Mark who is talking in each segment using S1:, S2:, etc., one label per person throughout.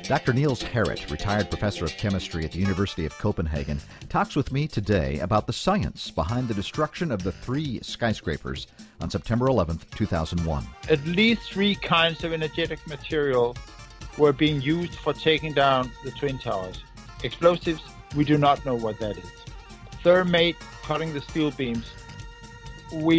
S1: Dr. Niels Harrit, retired professor of chemistry at the University of Copenhagen, talks with me today about the science behind the destruction of the 3 skyscrapers on September 11th, 2001.
S2: At least 3 kinds of energetic material were being used for taking down the Twin Towers. Explosives, we do not know what that is. Thermate, cutting the steel beams, we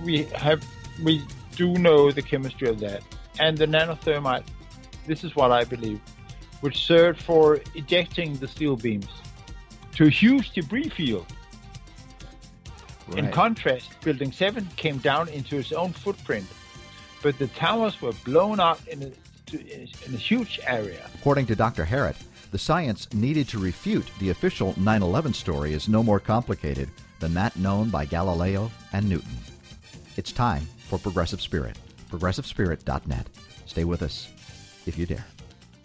S2: do know the chemistry of that. And the nanothermite, this is what I believe, which served for ejecting the steel beams to a huge debris field. Right. In contrast, Building 7 came down into its own footprint, but the towers were blown up in a huge area.
S1: According to Dr. Harrit, the science needed to refute the official 9/11 story is no more complicated than that known by Galileo and Newton. It's time for Progressive Spirit. ProgressiveSpirit.net. Stay with us if you dare.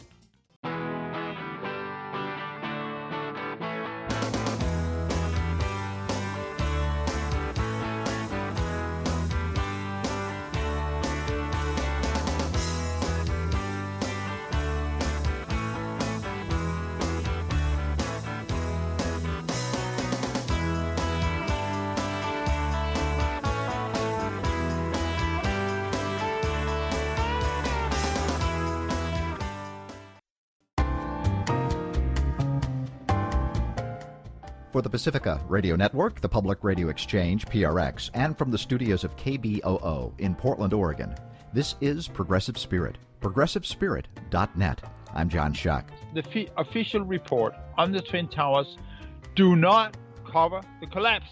S1: For the Pacifica Radio Network, the Public Radio Exchange, PRX, and from the studios of KBOO in Portland, Oregon, this is Progressive Spirit, ProgressiveSpirit.net. I'm John Schuck.
S2: The official report on the Twin Towers do not cover the collapse.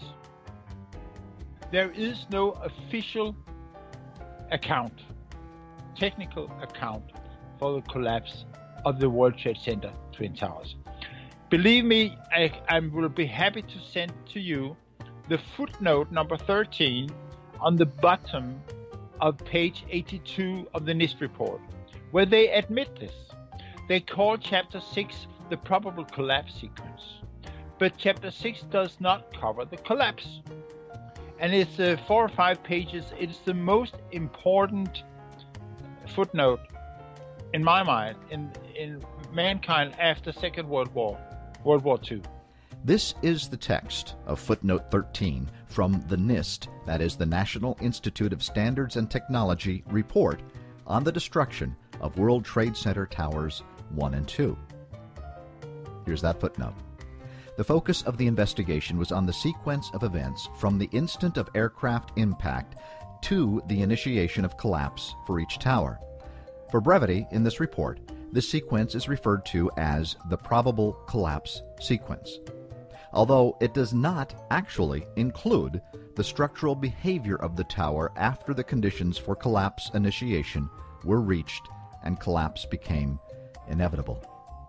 S2: There is no official account, technical account for the collapse of the World Trade Center Twin Towers. Believe me, I will be happy to send to you the footnote number 13 on the bottom of page 82 of the NIST report, where they admit this. They call Chapter 6 the probable collapse sequence, but Chapter 6 does not cover the collapse. And it's 4 or 5 pages. It's the most important footnote, in my mind, in mankind after Second World War II.
S1: This is the text of footnote 13 from the NIST, that is the National Institute of Standards and Technology report on the destruction of World Trade Center Towers 1 and 2. Here's that footnote. The focus of the investigation was on the sequence of events from the instant of aircraft impact to the initiation of collapse for each tower. For brevity, in this report, this sequence is referred to as the probable collapse sequence, although it does not actually include the structural behavior of the tower after the conditions for collapse initiation were reached and collapse became inevitable.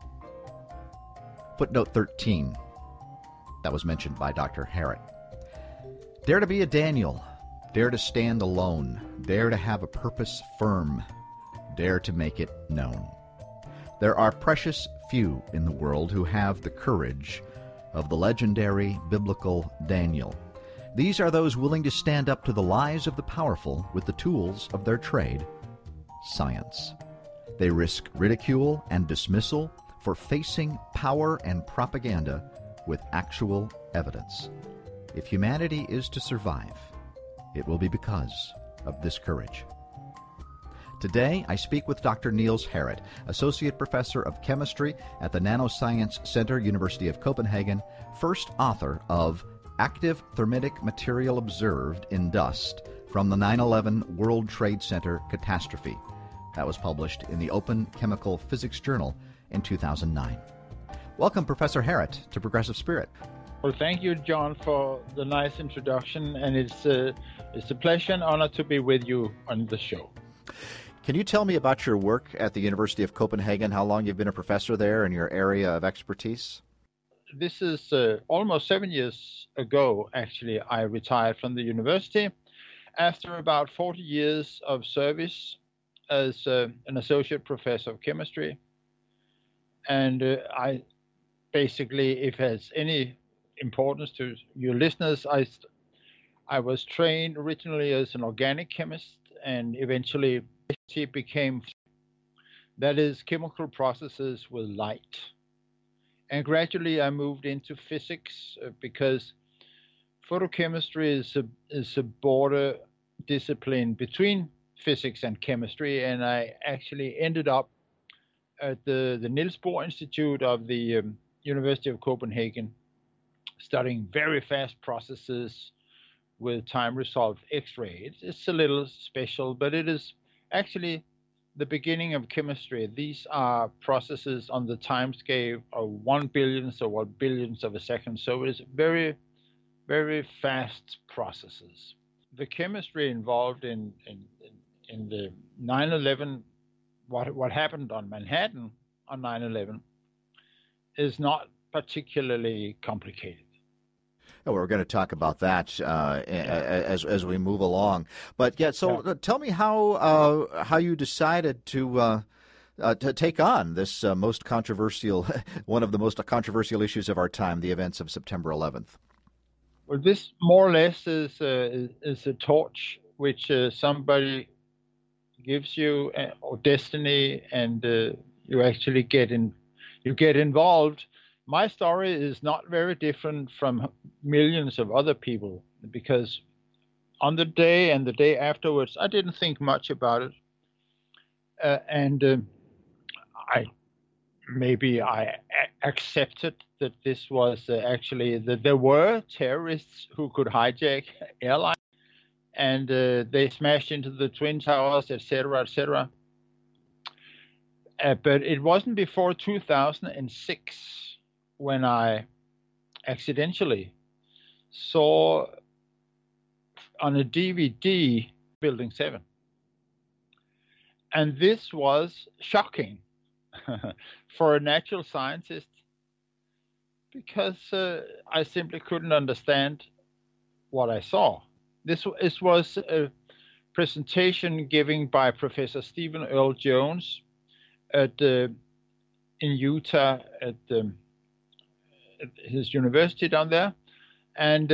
S1: Footnote 13. That was mentioned by Dr. Harrit. Dare to be a Daniel. Dare to stand alone. Dare to have a purpose firm. Dare to make it known. There are precious few in the world who have the courage of the legendary biblical Daniel. These are those willing to stand up to the lies of the powerful with the tools of their trade, science. They risk ridicule and dismissal for facing power and propaganda with actual evidence. If humanity is to survive, it will be because of this courage. Today, I speak with Dr. Niels Harrit, Associate Professor of Chemistry at the Nanoscience Center, University of Copenhagen, first author of Active Thermitic Material Observed in Dust from the 9/11 World Trade Center Catastrophe. That was published in the Open Chemical Physics Journal in 2009. Welcome, Professor Harrit, to Progressive Spirit.
S2: Well, thank you, John, for the nice introduction, and it's a pleasure and honor to be with you on the show.
S1: Can you tell me about your work at the University of Copenhagen, how long you've been a professor there and your area of expertise?
S2: This is almost 7 years ago, actually, I retired from the university after about 40 years of service as an associate professor of chemistry. And I basically, if it has any importance to your listeners, I was trained originally as an organic chemist and eventually became that is, chemical processes with light. And gradually I moved into physics because photochemistry is a border discipline between physics and chemistry, and I actually ended up at the Niels Bohr Institute of the University of Copenhagen, studying very fast processes with time-resolved X-ray. It's a little special, but it is actually the beginning of chemistry. These are processes on the time scale of 1 billionth or 1 billionth of a second. So it is very, very fast processes. The chemistry involved in the 9/11, what happened on Manhattan on 9/11, is not particularly complicated.
S1: Oh, we're going to talk about that as we move along. But yeah, so tell me how you decided to take on this most controversial, one of the most controversial issues of our time, the events of September 11th.
S2: Well, this more or less is a torch which somebody gives you, or destiny, and you actually get involved. My story is not very different from millions of other people, because on the day and the day afterwards, I didn't think much about it. I accepted that this was actually that there were terrorists who could hijack airlines, and they smashed into the Twin Towers, etc., etc. But it wasn't before 2006 when I accidentally saw on a DVD Building 7. And this was shocking for a natural scientist, because I simply couldn't understand what I saw. This was a presentation given by Professor Stephen Earl Jones in Utah at his university down there, and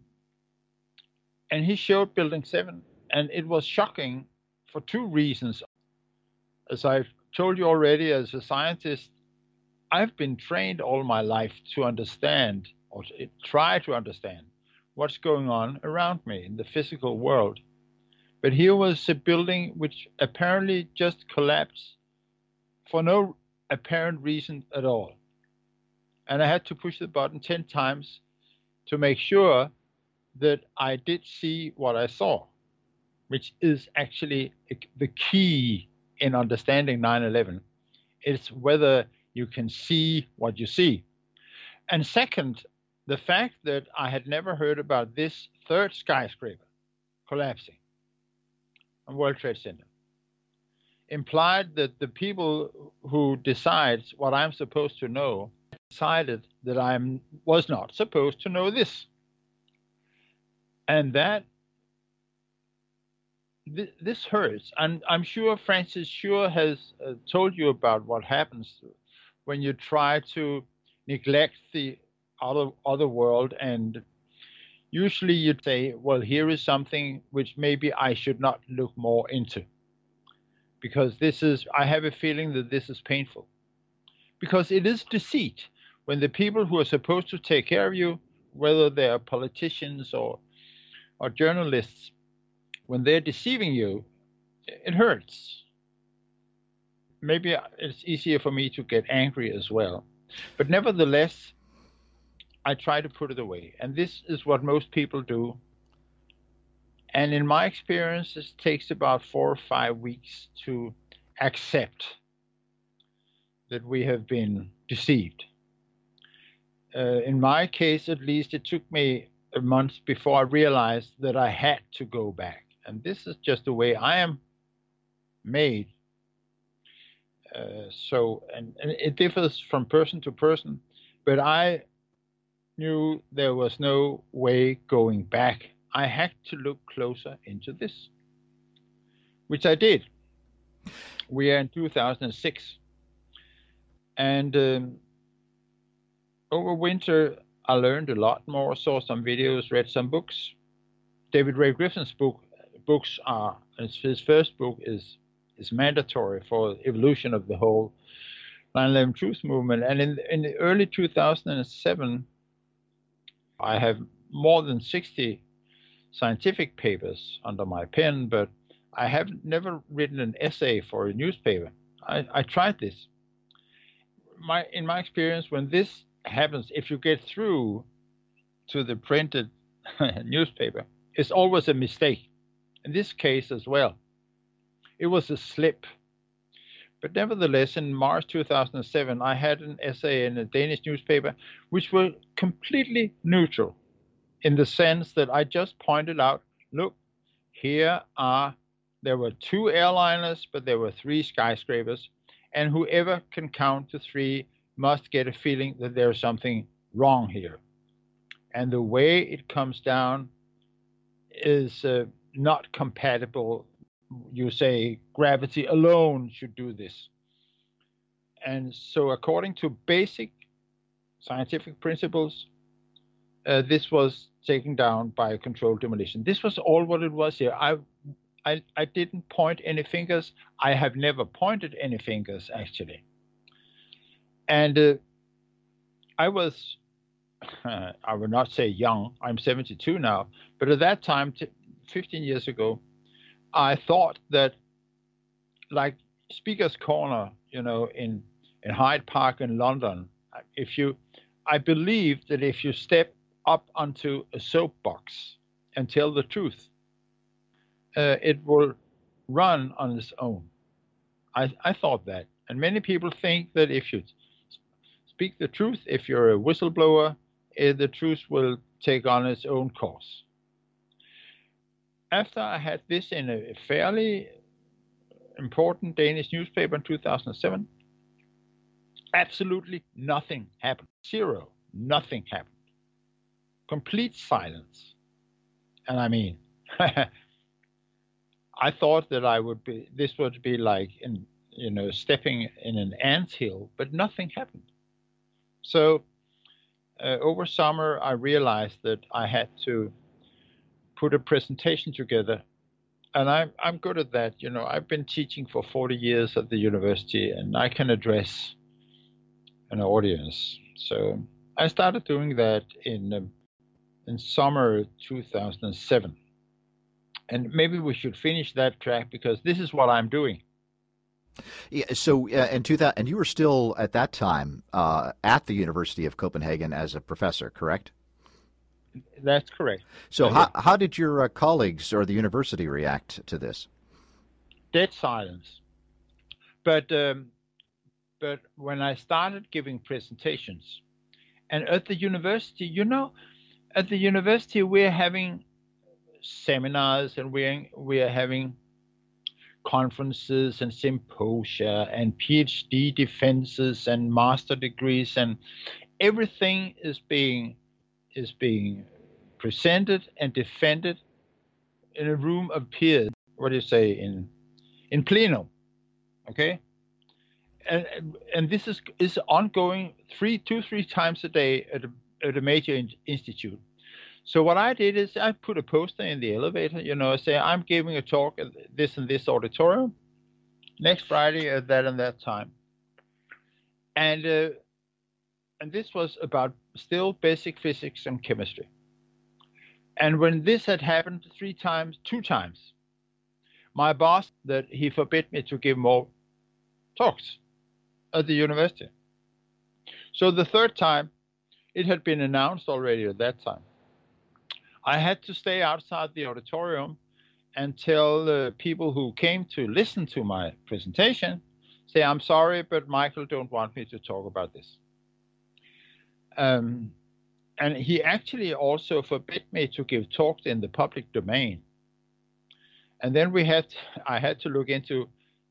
S2: he showed Building 7, and it was shocking for two reasons. As I've told you already, as a scientist, I've been trained all my life to understand, or to try to understand, what's going on around me in the physical world. But here was a building which apparently just collapsed for no apparent reason at all. And I had to push the button 10 times to make sure that I did see what I saw, which is actually the key in understanding 9/11. It's whether you can see what you see. And second, the fact that I had never heard about this third skyscraper collapsing on World Trade Center implied that the people who decide what I'm supposed to know decided that I was not supposed to know this. And that this hurts. And I'm sure Francis Shure has told you about what happens when you try to neglect the other world, and usually you'd say, well, here is something which maybe I should not look more into, because I have a feeling that this is painful, because it is deceit. When the people who are supposed to take care of you, whether they are politicians or journalists, when they're deceiving you, it hurts. Maybe it's easier for me to get angry as well. But nevertheless, I try to put it away. And this is what most people do. And in my experience, it takes about 4 or 5 weeks to accept that we have been deceived. In my case, at least, it took me a month before I realized that I had to go back. And this is just the way I am made. And it differs from person to person, but I knew there was no way going back. I had to look closer into this, which I did. We are in 2006. And over winter, I learned a lot more, saw some videos, read some books. David Ray Griffin's books are, his first book is is mandatory for evolution of the whole 9/11 Truth movement. And in the early 2007, I have more than 60 scientific papers under my pen, but I have never written an essay for a newspaper. I tried this. In my experience, when this happens, if you get through to the printed newspaper, it's always a mistake. In this case as well, it was a slip. But nevertheless, in March 2007, I had an essay in a Danish newspaper which were completely neutral, in the sense that I just pointed out, look, there were 2 airliners, but there were 3 skyscrapers, and whoever can count to 3 must get a feeling that there's something wrong here. And the way it comes down is not compatible. You say gravity alone should do this. And so according to basic scientific principles, this was taken down by a controlled demolition. This was all what it was here. I didn't point any fingers. I have never pointed any fingers, actually. And I was, I would not say young, I'm 72 now, but at that time, 15 years ago, I thought that, like Speaker's Corner, in Hyde Park in London, I believe that if you step up onto a soapbox and tell the truth, it will run on its own. I thought that. And many people think that if you speak the truth, if you're a whistleblower, the truth will take on its own course. After I had this in a fairly important Danish newspaper in 2007, absolutely nothing happened. Zero. Nothing happened. Complete silence. And I mean, I thought that this would be like, stepping in an anthill, but nothing happened. So over summer, I realized that I had to put a presentation together. And I'm good at that. I've been teaching for 40 years at the university, and I can address an audience. So I started doing that in summer 2007. And maybe we should finish that track, because this is what I'm doing.
S1: Yeah, so in 2000, and you were still at that time at the University of Copenhagen as a professor, correct?
S2: That's correct.
S1: So how did your colleagues or the university react to this?
S2: Dead silence. But when I started giving presentations, and at the university, we're having seminars, and we are having conferences and symposia and PhD defenses and master degrees, and everything is being presented and defended in a room of peers. What do you say, in plenum? Okay, and this is ongoing 2-3 times a day at a major institute. So what I did is I put a poster in the elevator, say I'm giving a talk at this and this auditorium next Friday at that and that time. And this was about still basic physics and chemistry. And when this had happened 2 times, my boss, that he forbid me to give more talks at the university. So the 3rd time, it had been announced already at that time, I had to stay outside the auditorium and tell the people who came to listen to my presentation, say, I'm sorry, but Michael don't want me to talk about this. And he actually also forbid me to give talks in the public domain. And then I had to look into,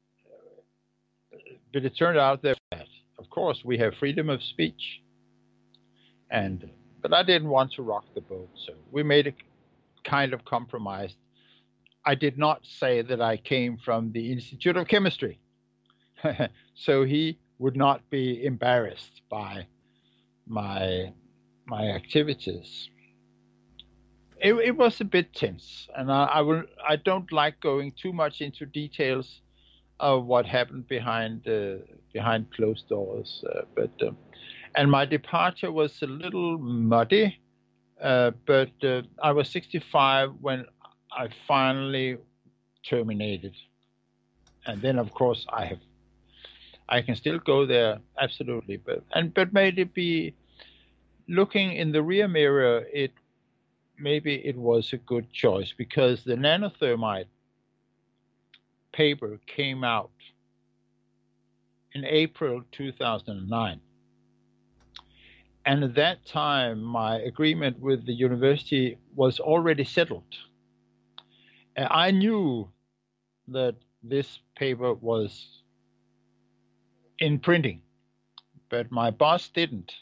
S2: but it turned out that, of course, we have freedom of speech. But I didn't want to rock the boat, so we made a kind of compromise. I did not say that I came from the Institute of Chemistry, so he would not be embarrassed by my activities. It was a bit tense, and I don't like going too much into details. of what happened behind closed doors. And my departure was a little muddy, but I was 65 when I finally terminated. And then, of course, I can still go there, absolutely. But maybe looking in the rear mirror, maybe it was a good choice, because the nanothermite paper came out in April 2009. And at that time, my agreement with the university was already settled. And I knew that this paper was in printing, but my boss didn't.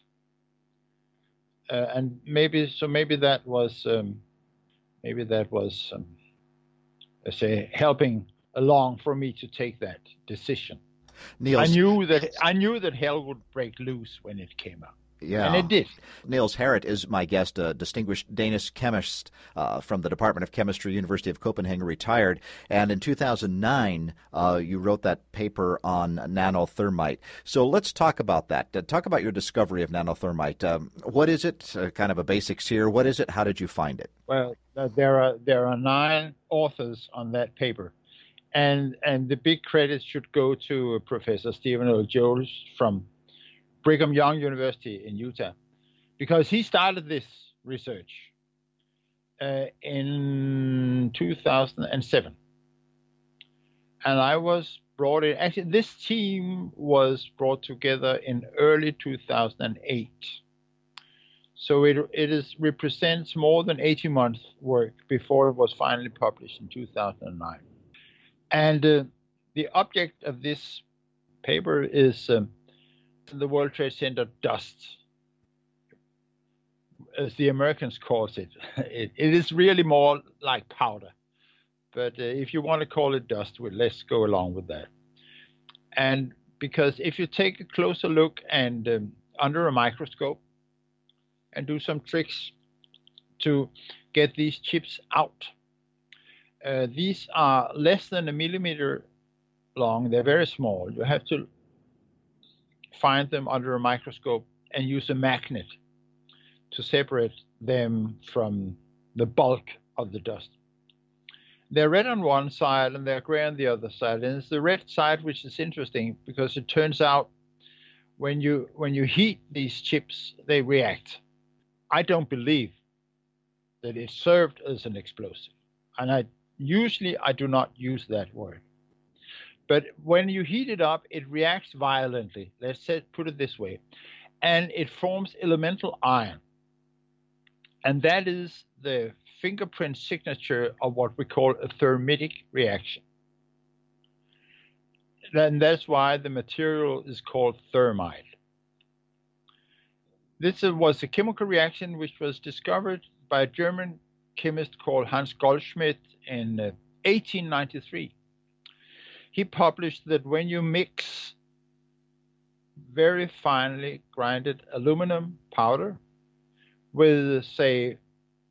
S2: And maybe that was, let's say, helping along for me to take that decision.
S1: Niels,
S2: I knew that hell would break loose when it came out.
S1: Yeah.
S2: And it did.
S1: Niels Harrit is my guest, a distinguished Danish chemist from the Department of Chemistry, University of Copenhagen, retired. And in 2009, you wrote that paper on nanothermite. So let's talk about that. Talk about your discovery of nanothermite. What is it? Kind of a basics here. What is it? How did you find it?
S2: Well, there are 9 authors on that paper. And the big credit should go to Professor Stephen L. Jones from Brigham Young University in Utah, because he started this research in 2007. And I was brought in. Actually, this team was brought together in early 2008. So it represents more than 80 months' work before it was finally published in 2009. And the object of this paper is the World Trade Center dust, as the Americans call it. It is really more like powder. But if you want to call it dust, well, let's go along with that. And because if you take a closer look and under a microscope and do some tricks to get these chips out, these are less than a millimeter long. They're very small. You have to find them under a microscope and use a magnet to separate them from the bulk of the dust. They're red on one side and they're gray on the other side. And it's the red side which is interesting, because it turns out when you heat these chips, they react. I don't believe that it served as an explosive. And I do not use that word. But when you heat it up, it reacts violently. Put it this way. And it forms elemental iron. And that is the fingerprint signature of what we call a thermitic reaction. And that's why the material is called thermite. This was a chemical reaction which was discovered by a German chemist called Hans Goldschmidt in 1893. He published that when you mix very finely grinded aluminum powder with, say,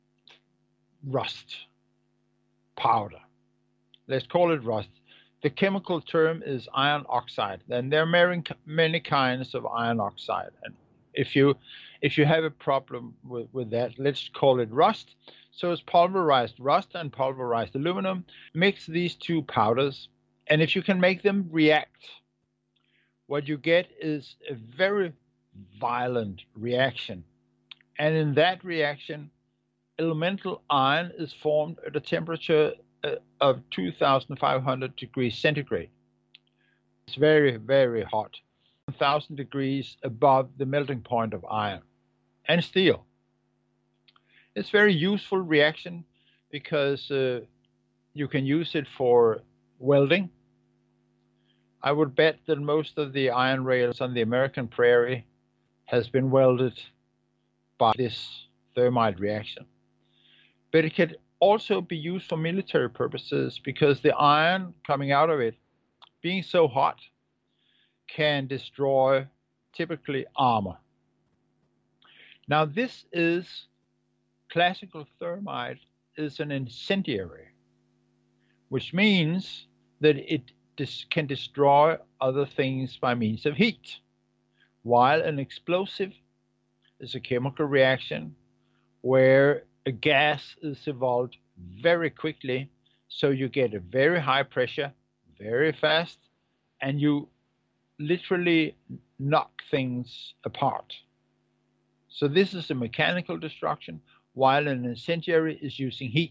S2: rust powder, let's call it rust. The chemical term is iron oxide, and there are many kinds of iron oxide. And if you have a problem with that, let's call it rust. So it's pulverized rust and pulverized aluminum. Mix these two powders, and if you can make them react, what you get is a very violent reaction. And in that reaction, elemental iron is formed at a temperature of 2,500 degrees centigrade. It's very, very hot, 1,000 degrees above the melting point of iron and steel. It's a very useful reaction because you can use it for welding. I would bet that most of the iron rails on the American prairie has been welded by this thermite reaction. But it could also be used for military purposes because the iron coming out of it, being so hot, can destroy typically armor. Now this is classical thermite is an incendiary, which means that it can destroy other things by means of heat, while an explosive is a chemical reaction where a gas is evolved very quickly, so you get a very high pressure very fast, and you literally knock things apart. So this is a mechanical destruction, while an incendiary is using heat.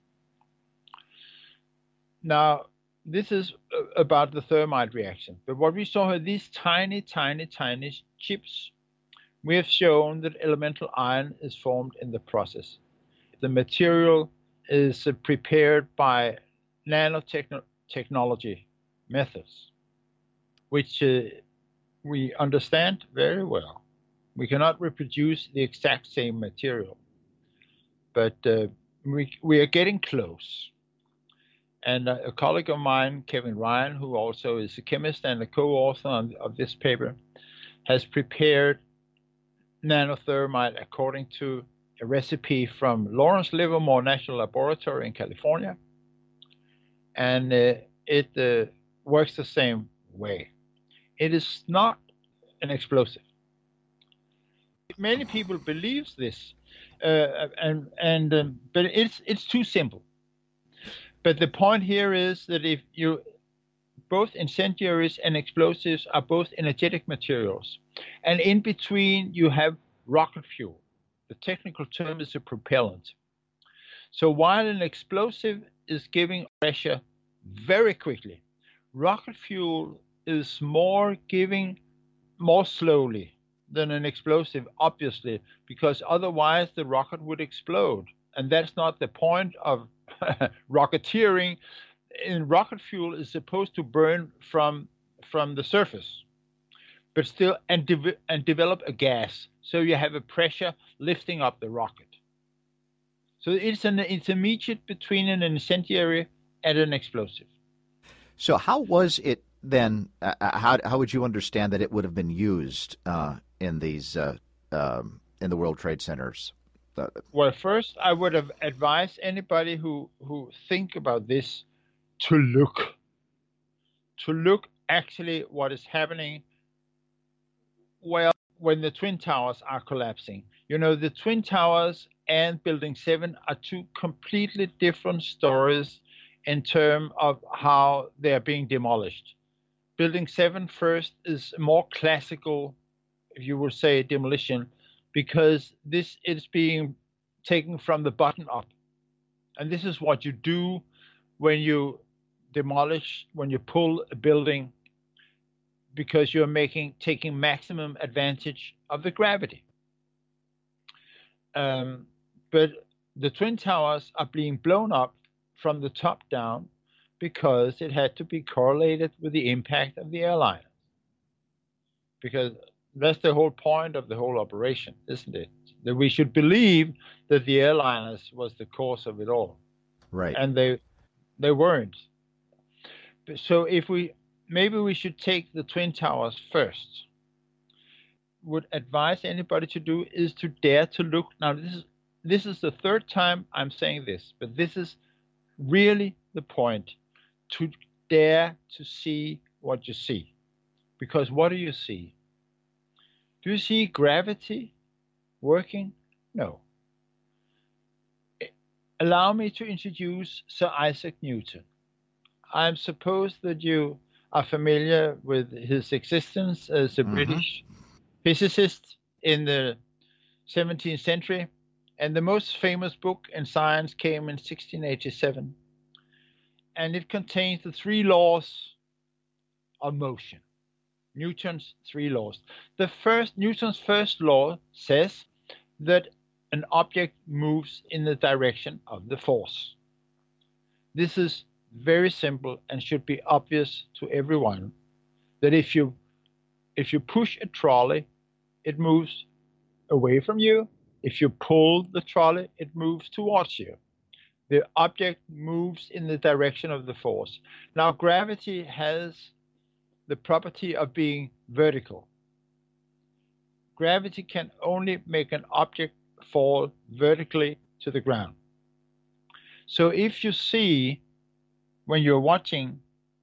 S2: Now, this is about the thermite reaction. But what we saw here, these tiny, tiny, tiny chips, we have shown that elemental iron is formed in the process. The material is prepared by nanotechnology methods, which we understand very well. We cannot reproduce the exact same material, but we are getting close. And a colleague of mine, Kevin Ryan, who also is a chemist and a co-author of this paper, has prepared nanothermite according to a recipe from Lawrence Livermore National Laboratory in California. And it works the same way. It is not an explosive. Many people believe this, but it's too simple. But the point here is that if you both incendiaries and explosives are both energetic materials, and in between you have rocket fuel. The technical term is a propellant. So while an explosive is giving pressure very quickly, rocket fuel is giving more slowly than an explosive, obviously, because otherwise the rocket would explode. And that's not the point of rocketeering. In rocket fuel is supposed to burn from the surface, but still and develop a gas. So you have a pressure lifting up the rocket. So it's an intermediate between an incendiary and an explosive.
S1: So how was it then? How would you understand that it would have been used in these in the World Trade Centers?
S2: Well, first I would have advised anybody who think about this to look actually what is happening. Well, when the Twin Towers are collapsing, the Twin Towers and Building 7 are two completely different stories in terms of how they are being demolished. Building 7 first is more classical, if you would say, demolition, because this is being taken from the bottom up. And this is what you do when you demolish, when you pull a building, because you're taking maximum advantage of the gravity. But the Twin Towers are being blown up from the top down because it had to be correlated with the impact of the airliner. Because that's the whole point of the whole operation, isn't it? That we should believe that the airliners was the cause of it all.
S1: Right.
S2: And they weren't. So maybe we should take the Twin Towers first. Would advise anybody to do is to dare to look. Now this is the third time I'm saying this, but this is really the point, to dare to see what you see. Because what do you see? Do you see gravity working? No. Allow me to introduce Sir Isaac Newton. I suppose that you are familiar with his existence as a British physicist in the 17th century. And the most famous book in science came in 1687. And it contains the 3 laws of motion. Newton's 3 laws. Newton's first law says that an object moves in the direction of the force. This is very simple and should be obvious to everyone, that if you push a trolley, it moves away from you. If you pull the trolley, it moves towards you. The object moves in the direction of the force. Now, gravity has the property of being vertical. Gravity can only make an object fall vertically to the ground. So if you see, when you're watching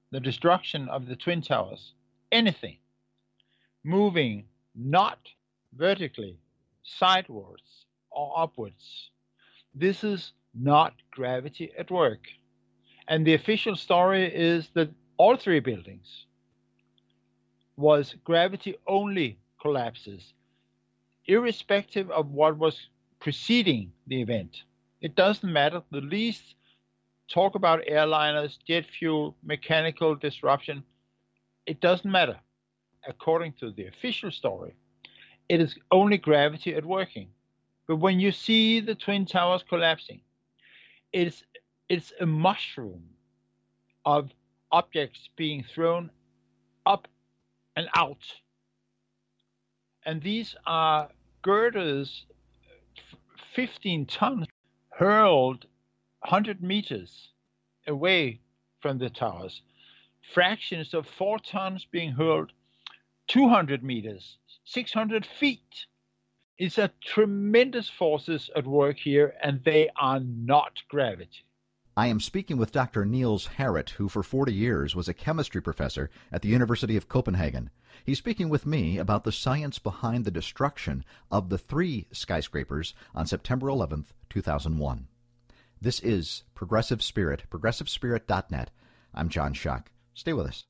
S2: the destruction of the Twin Towers, anything moving not vertically, sidewards, or upwards, this is not gravity at work. And the official story is that all three buildings was gravity-only collapses, irrespective of what was preceding the event. It doesn't matter the least. Talk about airliners, jet fuel, mechanical disruption. It doesn't matter. According to the official story, it is only gravity at working. But when you see the Twin Towers collapsing, it's a mushroom of objects being thrown up and out. And these are girders 15 tons hurled 100 meters away from the towers. Fractions of 4 tons being hurled 200 meters, 600 feet. It's a tremendous forces at work here, and they are not gravity.
S1: I am speaking with Dr. Niels Harrit, who for 40 years was a chemistry professor at the University of Copenhagen. He's speaking with me about the science behind the destruction of the 3 skyscrapers on September 11th, 2001. This is Progressive Spirit, progressivespirit.net. I'm John Schuck. Stay with us.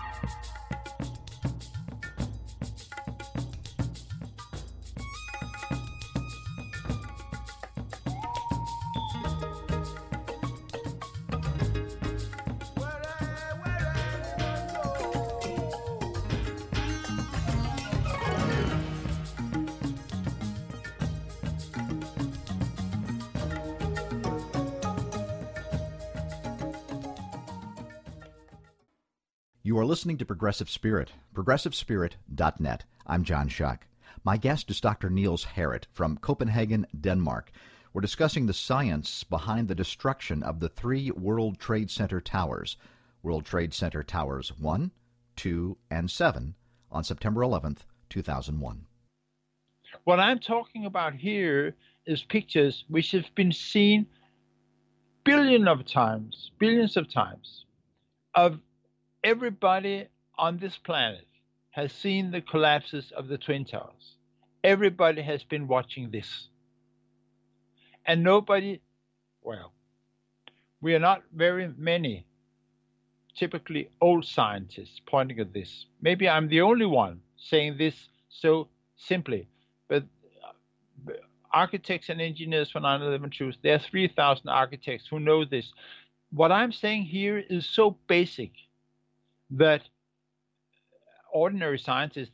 S1: You are listening to Progressive Spirit, progressivespirit.net. I'm John Schuck. My guest is Dr. Niels Harrit from Copenhagen, Denmark. We're discussing the science behind the destruction of the 3 World Trade Center towers, World Trade Center Towers 1, 2, and 7, on September 11th, 2001.
S2: What I'm talking about here is pictures which have been seen billions of times, of everybody on this planet has seen the collapses of the Twin Towers. Everybody has been watching this. And nobody, well, we are not very many typically old scientists pointing at this. Maybe I'm the only one saying this so simply, but architects and engineers for 9/11 Truth, there are 3,000 architects who know this. What I'm saying here is so basic that ordinary scientists,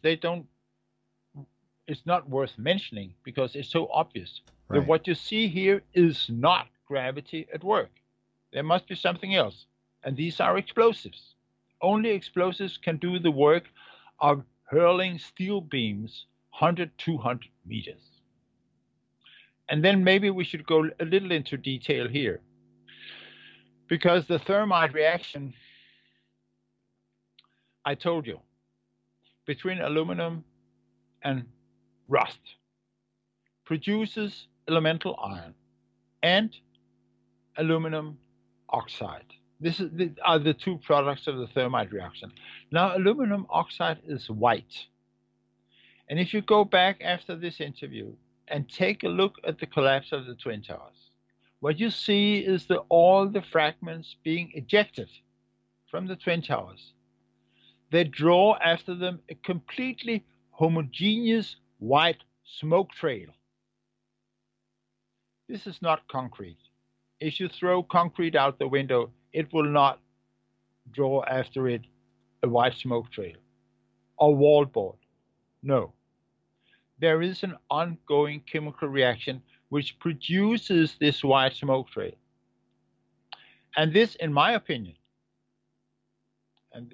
S2: it's not worth mentioning because it's so obvious.
S1: Right.
S2: That what you see here is not gravity at work. There must be something else. And these are explosives. Only explosives can do the work of hurling steel beams 100, 200 meters. And then maybe we should go a little into detail here. Because the thermite reaction, I told you, between aluminum and rust, produces elemental iron and aluminum oxide. These are the 2 products of the thermite reaction. Now, aluminum oxide is white. And if you go back after this interview and take a look at the collapse of the Twin Towers, what you see is all the fragments being ejected from the Twin Towers. They draw after them a completely homogeneous white smoke trail. This is not concrete. If you throw concrete out the window, it will not draw after it a white smoke trail or wallboard. No. There is an ongoing chemical reaction which produces this white smoke trail. And this, in my opinion, and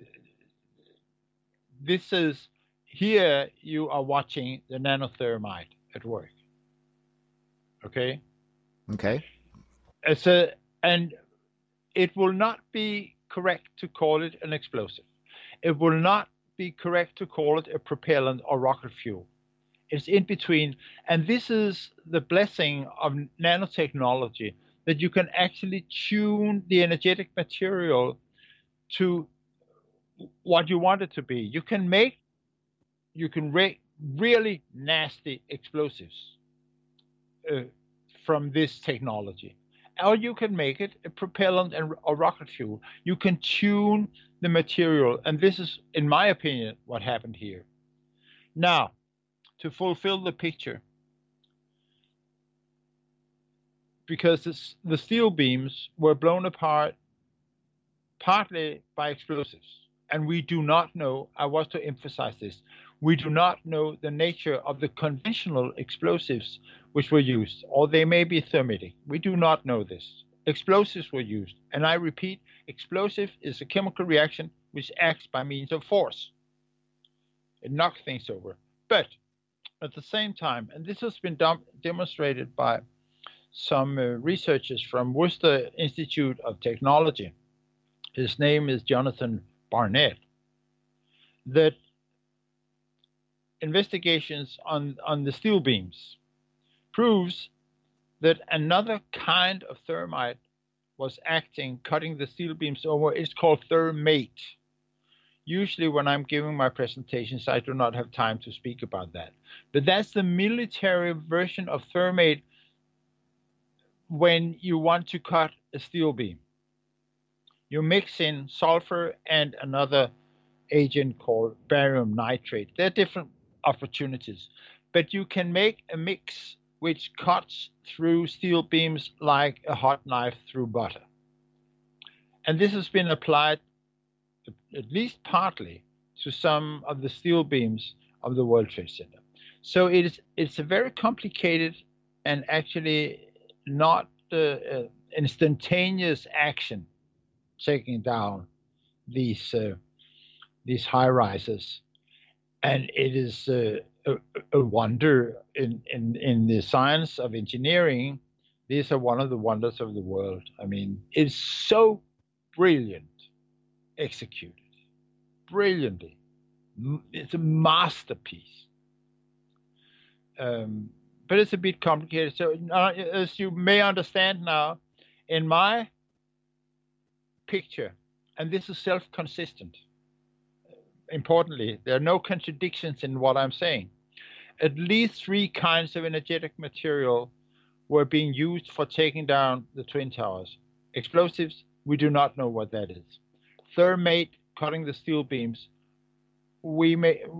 S2: this is, here you are watching the nanothermite at work. Okay?
S1: Okay.
S2: And it will not be correct to call it an explosive. It will not be correct to call it a propellant or rocket fuel. It's in between. And this is the blessing of nanotechnology, that you can actually tune the energetic material to what you want it to be. You can make really nasty explosives from this technology. Or you can make it a propellant and a rocket fuel. You can tune the material, and this is, in my opinion, what happened here. Now, to fulfill the picture, because the steel beams were blown apart partly by explosives, and we do not know, I want to emphasize this, we do not know the nature of the conventional explosives which were used, or they may be thermitic. We do not know this. Explosives were used, and I repeat, explosive is a chemical reaction which acts by means of force. It knocks things over. But at the same time, and this has been demonstrated by some researchers from Worcester Institute of Technology, his name is Jonathan Barnett, that investigations on the steel beams proves that another kind of thermite was acting, cutting the steel beams over. It's called thermate. Usually when I'm giving my presentations, I do not have time to speak about that. But that's the military version of thermate when you want to cut a steel beam. You mix in sulfur and another agent called barium nitrate. There are different opportunities, but you can make a mix which cuts through steel beams like a hot knife through butter. And this has been applied, at least partly, to some of the steel beams of the World Trade Center. So it's a very complicated and actually not instantaneous action taking down these high rises, and it is a wonder in the science of engineering. These are one of the wonders of the world. I mean, it's so brilliant executed, brilliantly. It's a masterpiece. But it's a bit complicated. So as you may understand now, in my picture, and this is self-consistent, importantly, there are no contradictions in what I'm saying. At least 3 kinds of energetic material were being used for taking down the Twin Towers. Explosives, we do not know what that is. Thermate, cutting the steel beams, we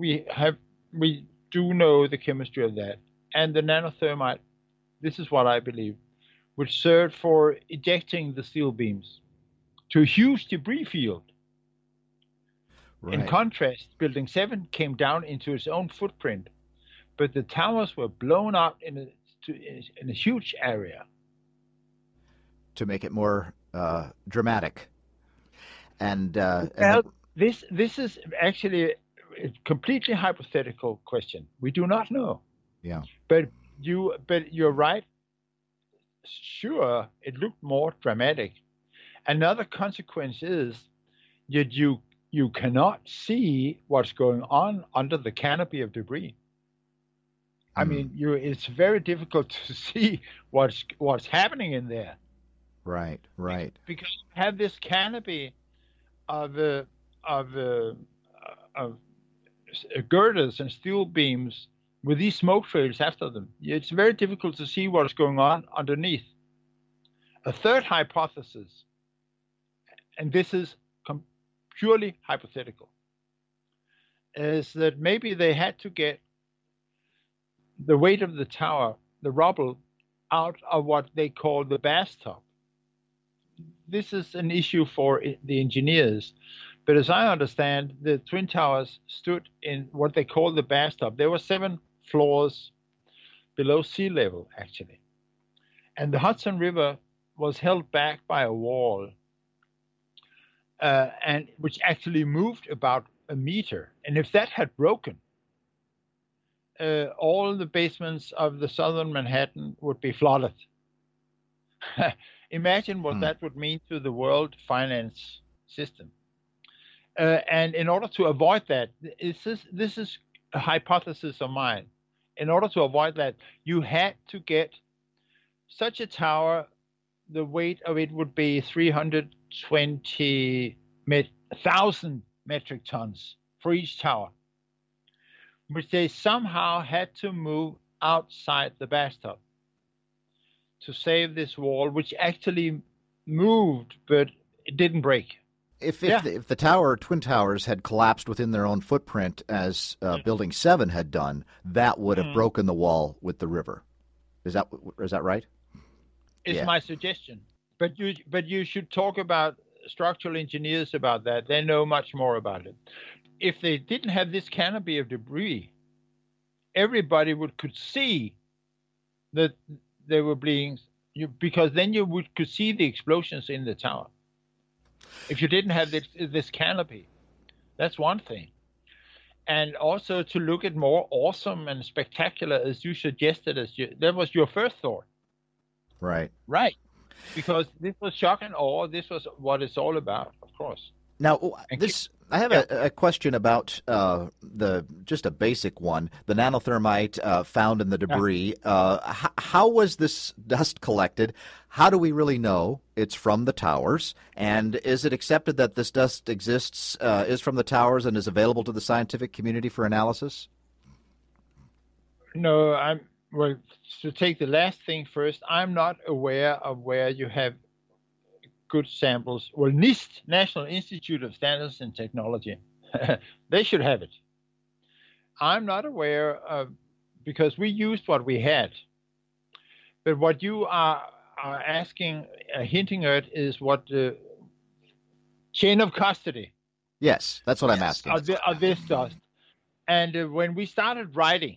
S2: do know the chemistry of that. And the nanothermite, this is what I believe, which served for ejecting the steel beams to a huge debris field. Right. In contrast, Building 7 came down into its own footprint, but the towers were blown out in a huge area.
S1: To make it more dramatic. And
S2: this is actually a completely hypothetical question. We do not know.
S1: Yeah.
S2: But you're right. Sure, it looked more dramatic. Another consequence is that you cannot see what's going on under the canopy of debris. I mean, it's very difficult to see what's happening in there.
S1: Right.
S2: Because you have this canopy of girders and steel beams with these smoke trails after them. It's very difficult to see what's going on underneath. A third hypothesis, and this is purely hypothetical, is that maybe they had to get the weight of the tower, the rubble, out of what they call the bathtub. This is an issue for the engineers, but as I understand, the Twin Towers stood in what they call the bathtub. There were 7 floors below sea level, actually. And the Hudson River was held back by a wall, and which actually moved about a meter. And if that had broken, all the basements of the southern Manhattan would be flooded. Imagine what that would mean to the world finance system. And in order to avoid that, this is a hypothesis of mine. In order to avoid that, you had to get such a tower, the weight of it would be 320,000 metric tons for each tower, which they somehow had to move outside the bathtub to save this wall, which actually moved, but it didn't break.
S1: If
S2: Yeah.
S1: if the Twin Towers had collapsed within their own footprint as Building 7 had done, that would have broken the wall with the river. Is that right?
S2: It's my suggestion. But you should talk about structural engineers about that. They know much more about it. If they didn't have this canopy of debris, everybody could see that they were bleeding, because then you could see the explosions in the tower. If you didn't have this canopy, that's one thing. And also to look at more awesome and spectacular, as you suggested, that was your first thought.
S1: Right.
S2: Right. Because this was shock and awe. This was what it's all about, of course.
S1: Now, I have a question about just a basic one, the nanothermite found in the debris. How was this dust collected? How do we really know it's from the towers? And is it accepted that this dust is from the towers and is available to the scientific community for analysis?
S2: No, well, to take the last thing first, I'm not aware of where you have good samples. Well, NIST, National Institute of Standards and Technology, they should have it. I'm not aware of, because we used what we had. But what you are asking, hinting at, is what the chain of custody.
S1: Yes, that's what I'm asking.
S2: Of this dust. And when we started writing,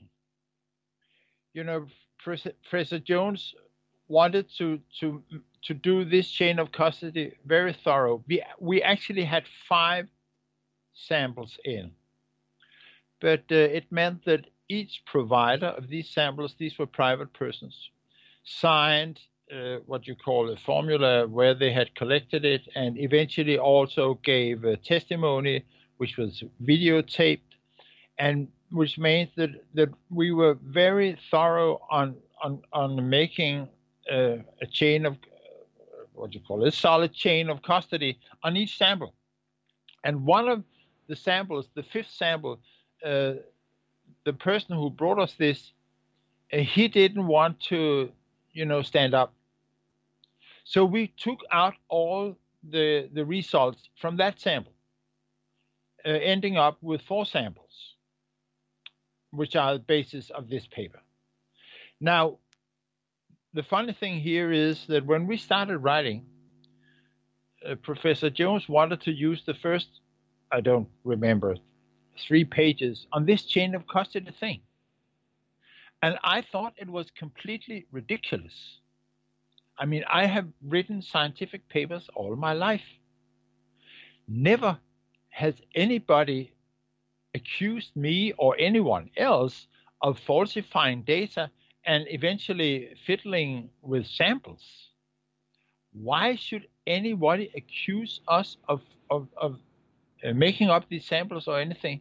S2: Professor Jones wanted to do this chain of custody very thorough. We actually had 5 samples in, but it meant that each provider of these samples, these were private persons, signed what you call a formula where they had collected it, and eventually also gave a testimony, which was videotaped, and which means that we were very thorough on making a chain of a solid chain of custody on each sample. And one of the samples, the 5th sample, the person who brought us this, he didn't want to, stand up. So we took out all the results from that sample, ending up with 4 samples, which are the basis of this paper. Now, the funny thing here is that when we started writing, Professor Jones wanted to use the first, I don't remember, 3 pages on this chain of custody thing. And I thought it was completely ridiculous. I mean, I have written scientific papers all my life. Never has anybody accused me or anyone else of falsifying data and eventually fiddling with samples. Why should anybody accuse us of making up these samples or anything?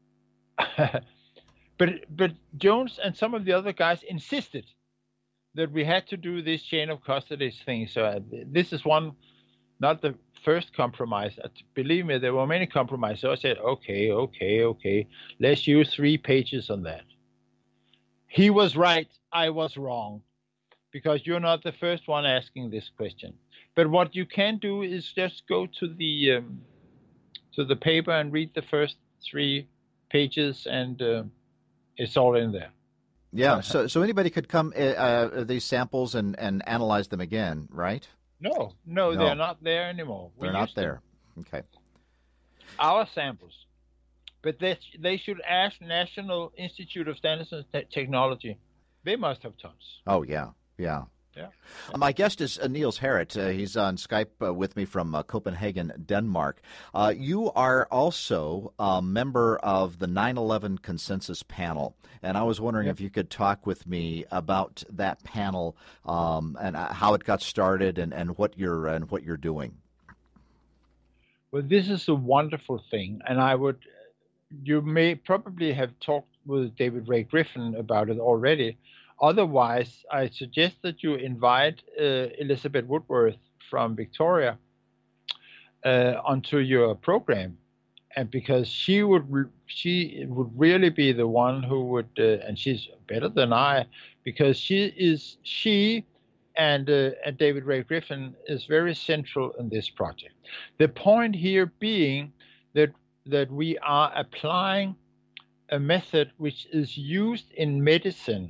S2: But Jones and some of the other guys insisted that we had to do this chain of custody thing. So this is not the first compromise. Believe me, there were many compromises. So I said, okay, let's use 3 pages on that. He was right, I was wrong, because you're not the first one asking this question. But what you can do is just go to the paper and read the first 3 pages, and it's all in there.
S1: Yeah, so anybody could come these samples and analyze them again, right?
S2: No, they're not there anymore.
S1: They're not there. Okay.
S2: Our samples. But they should ask National Institute of Standards and Technology. They must have tons.
S1: Oh, yeah. My guest is Niels Harrit. He's on Skype with me from Copenhagen, Denmark. You are also a member of the 9/11 Consensus Panel, and I was wondering if you could talk with me about that panel and how it got started and what you're doing.
S2: Well, this is a wonderful thing, and you may probably have talked with David Ray Griffin about it already. Otherwise, I suggest that you invite Elizabeth Woodworth from Victoria onto your program, and because she would really be the one who would, and she's better than I, because she and David Ray Griffin is very central in this project. The point here being that we are applying a method which is used in medicine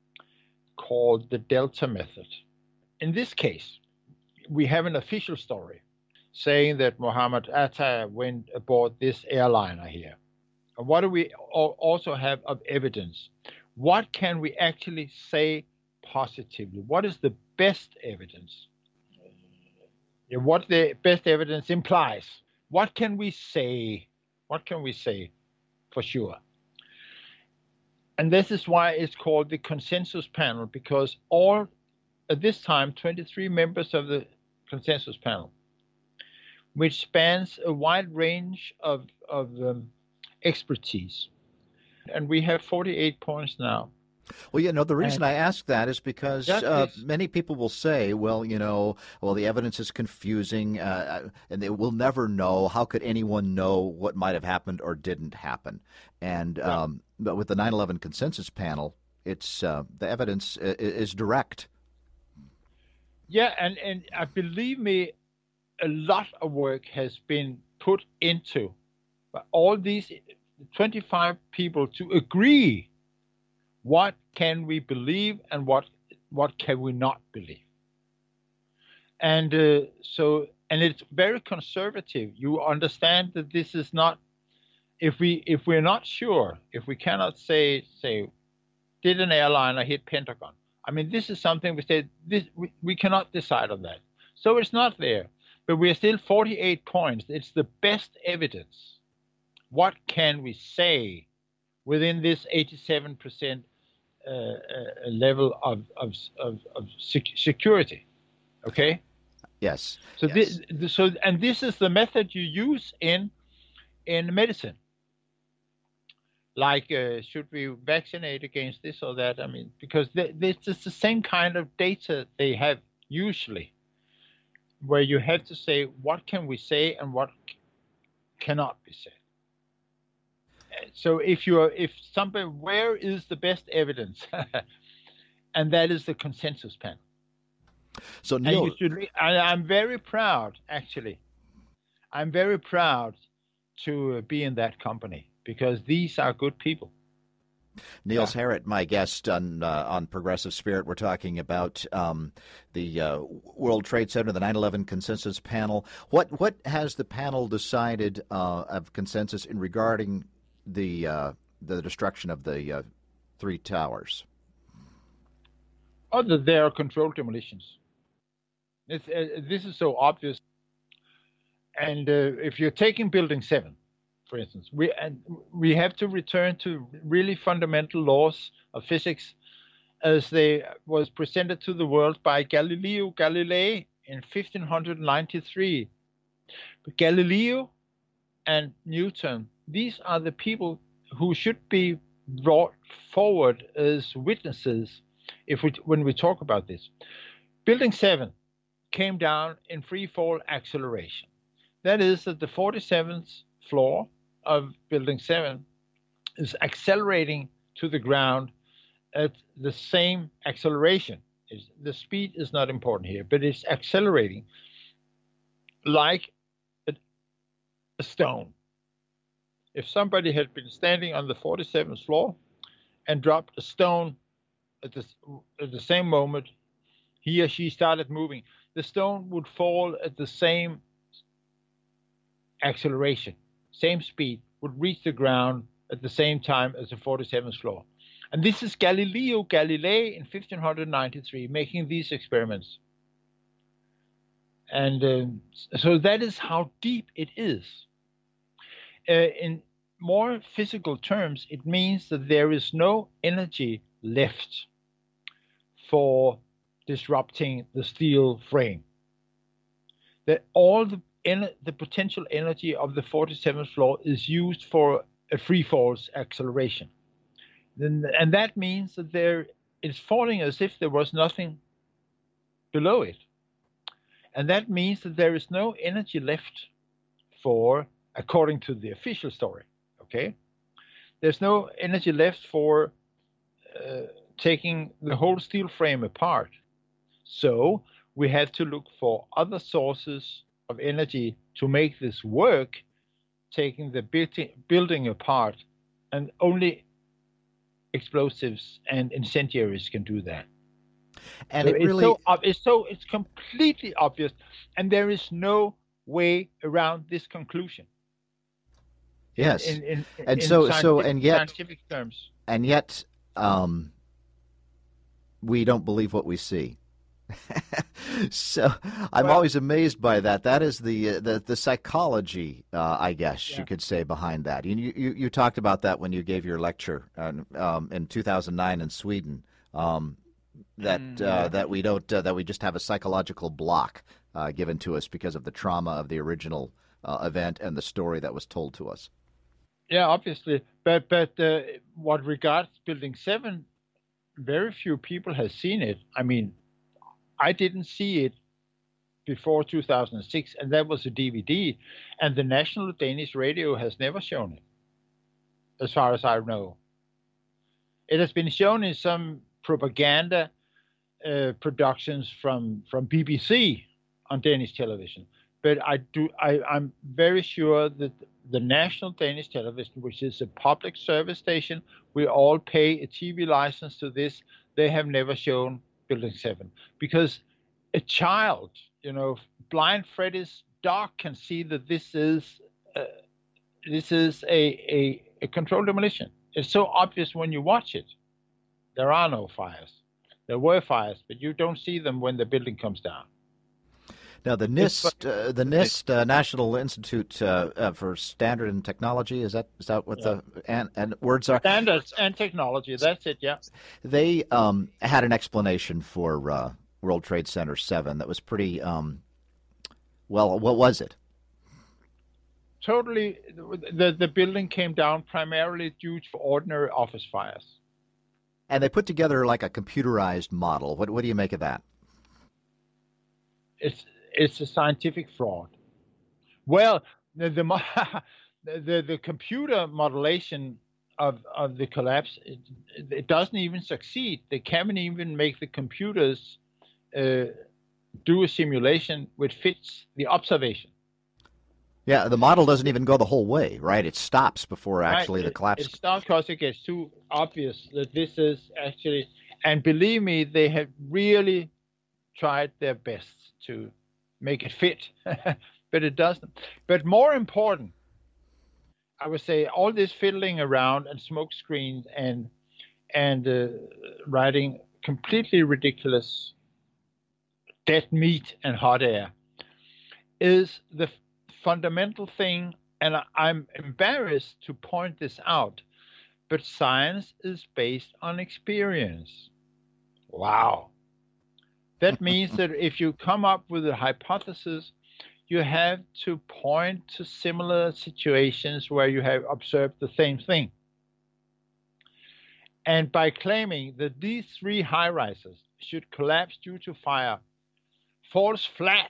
S2: called the Delta method. In this case, we have an official story saying that Mohammed Atta went aboard this airliner here. And what do we also have of evidence? What can we actually say positively? What is the best evidence? What the best evidence implies? What can we say? What can we say for sure? And this is why it's called the consensus panel, because at this time, 23 members of the consensus panel, which spans a wide range of expertise. And we have 48 points now.
S1: Well, the reason I ask that is because many people will say, the evidence is confusing, and they will never know. How could anyone know what might have happened or didn't happen? And but with the 9/11 consensus panel, it's the evidence is direct.
S2: Yeah, and believe me, a lot of work has been put into all these 25 people to agree what can we believe and what can we not believe. And and it's very conservative. You understand that this is not, if we're not sure, if we cannot say did an airliner hit Pentagon? I mean, this is something we say we cannot decide on that. So it's not there. But we are still 48 points. It's the best evidence. What can we say within this 87% level of security? Okay.
S1: Yes.
S2: So
S1: yes.
S2: This is the method you use in medicine. Like, should we vaccinate against this or that? I mean, because this is the same kind of data they have usually, where you have to say what can we say and what cannot be said. So if somebody, where is the best evidence? And that is the consensus panel.
S1: So Neil,
S2: I'm very proud, actually. I'm very proud to be in that company, because these are good people.
S1: Niels Harrit, my guest on Progressive Spirit. We're talking about the World Trade Center, the 9/11 consensus panel. What has the panel decided of consensus in regarding the destruction of the three towers?
S2: Oh, that they are controlled demolitions. This is so obvious. And if you're taking Building 7, for instance, we have to return to really fundamental laws of physics as they was presented to the world by Galileo Galilei in 1593. But Galileo and Newton, these are the people who should be brought forward as witnesses when we talk about this. Building 7 came down in free fall acceleration. That is that the 47th floor of Building 7 is accelerating to the ground at the same acceleration. The speed is not important here, but it's accelerating like a stone. If somebody had been standing on the 47th floor and dropped a stone at the same moment he or she started moving, the stone would fall at the same acceleration, same speed, would reach the ground at the same time as the 47th floor. And this is Galileo Galilei in 1593 making these experiments. And so that is how deep it is. In more physical terms, it means that there is no energy left for disrupting the steel frame. That all the potential energy of the 47th floor is used for a free fall acceleration. And that means that it's falling as if there was nothing below it. And that means that there is no energy left for according to the official story. Okay, there's no energy left for taking the whole steel frame apart. So we have to look for other sources of energy to make this work, taking the building apart, and only explosives and incendiaries can do that.
S1: And
S2: So
S1: it really,
S2: it's completely obvious, and there is no way around this conclusion.
S1: yes.
S2: In
S1: And
S2: scientific terms.
S1: And yet, we don't believe what we see. So I'm always amazed by that. That is the psychology, I guess you could say, behind that. You talked about that when you gave your lecture in 2009 in Sweden. That we just have a psychological block given to us because of the trauma of the original event and the story that was told to us.
S2: Yeah, obviously, but what regards Building 7, very few people have seen it. I mean, I didn't see it before 2006, and that was a DVD, and the National Danish Radio has never shown it, as far as I know. It has been shown in some propaganda productions from BBC on Danish television, but I'm very sure that the National Danish Television, which is a public service station, we all pay a TV license to this, they have never shown Building 7, because a child, blind Freddy's dog can see that this is a controlled demolition. It's so obvious when you watch it. There are no fires. There were fires, but you don't see them when the building comes down.
S1: Now, the NIST, National Institute for Standard and Technology, is that what the and words are?
S2: Standards and Technology, that's it, yeah.
S1: They had an explanation for World Trade Center 7 that was pretty, well, what was it?
S2: Totally, the building came down primarily due to ordinary office fires.
S1: And they put together like a computerized model. What do you make of that?
S2: It's a scientific fraud. Well, the computer modulation of the collapse, it doesn't even succeed. They can't even make the computers do a simulation which fits the observation.
S1: Yeah, the model doesn't even go the whole way, right? It stops before actually the collapse.
S2: It stops because it gets too obvious that this is actually, and believe me, they have really tried their best to make it fit, but it doesn't. But more important, I would say, all this fiddling around and smoke screens and writing completely ridiculous dead meat and hot air is the fundamental thing, and I'm embarrassed to point this out, but science is based on experience. Wow. That means that if you come up with a hypothesis, you have to point to similar situations where you have observed the same thing. And by claiming that these 3 high-rises should collapse due to fire, falls flat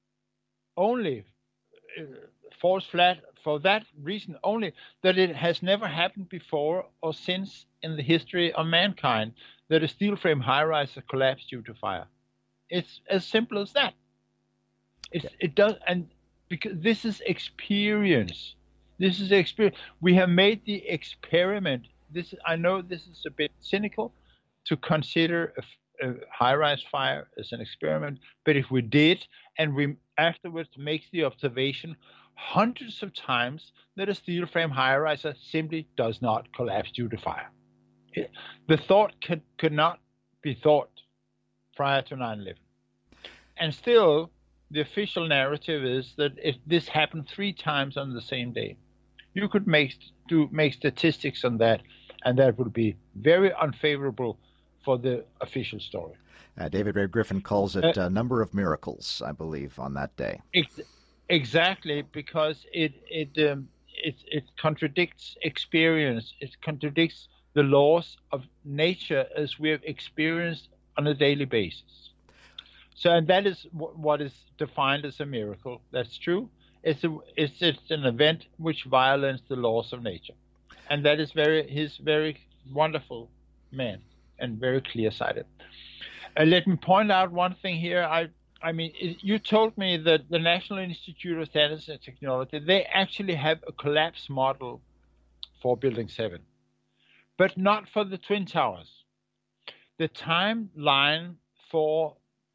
S2: for that reason only, that it has never happened before or since in the history of mankind that a steel frame high-rise has collapsed due to fire. It's as simple as that. It does, and because this is experience. This is experience. We have made the experiment. I know this is a bit cynical to consider a high-rise fire as an experiment, but if we did, and we afterwards make the observation hundreds of times that a steel frame high-rise simply does not collapse due to fire. The thought could not be thought prior to 9/11. And still, the official narrative is that if this happened 3 times on the same day, you could make statistics on that, and that would be very unfavorable for the official story.
S1: David Ray Griffin calls it a number of miracles, I believe, on that day.
S2: Exactly, because it contradicts experience. It contradicts the laws of nature as we have experienced on a daily basis. So, and that is what is defined as a miracle. That's true. It's an event which violates the laws of nature, and that is he's very wonderful man and very clear-sighted. Let me point out one thing here. You told me that the National Institute of Standards and Technology, they actually have a collapse model for Building 7, but not for the Twin Towers. The timeline for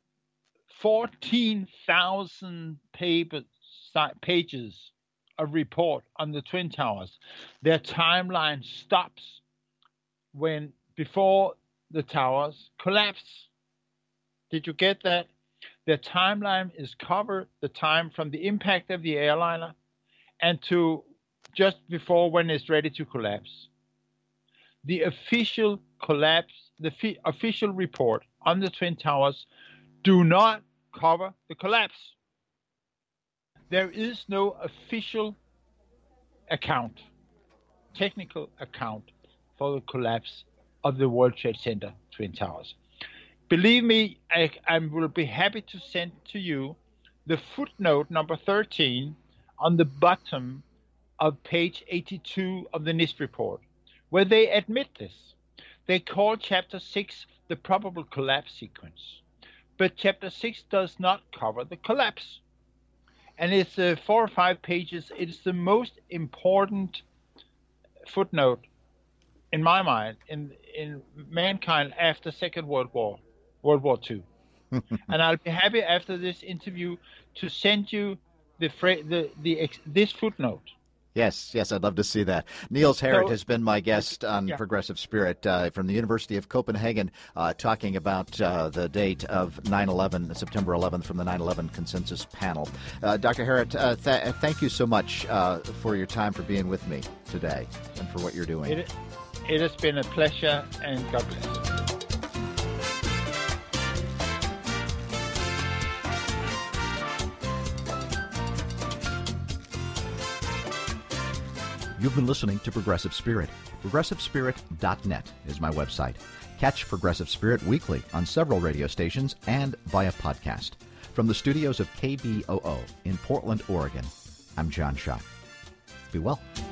S2: 14,000 pages of report on the Twin Towers, their timeline stops before the towers collapse. Did you get that? Their timeline is covered the time from the impact of the airliner and to just before when it's ready to collapse. The official official report on the Twin Towers do not cover the collapse. There is no official account, technical account for the collapse of the World Trade Center Twin Towers. Believe me, I will be happy to send to you the footnote number 13 on the bottom of page 82 of the NIST report, where they admit this. They call Chapter 6 the probable collapse sequence. But Chapter 6 does not cover the collapse. And it's 4 or 5 pages. It is the most important footnote, in my mind, in mankind after Second World War II. And I'll be happy after this interview to send you this footnote.
S1: Yes, I'd love to see that. Niels Harrit has been my guest on Progressive Spirit from the University of Copenhagen, talking about the date of 9/11, September 11th, from the 9/11 Consensus Panel. Dr. Harrit, thank you so much for your time, for being with me today, and for what you're doing.
S2: It has been a pleasure, and God bless.
S1: You've been listening to Progressive Spirit. ProgressiveSpirit.net is my website. Catch Progressive Spirit weekly on several radio stations and via podcast. From the studios of KBOO in Portland, Oregon, I'm John Schott. Be well.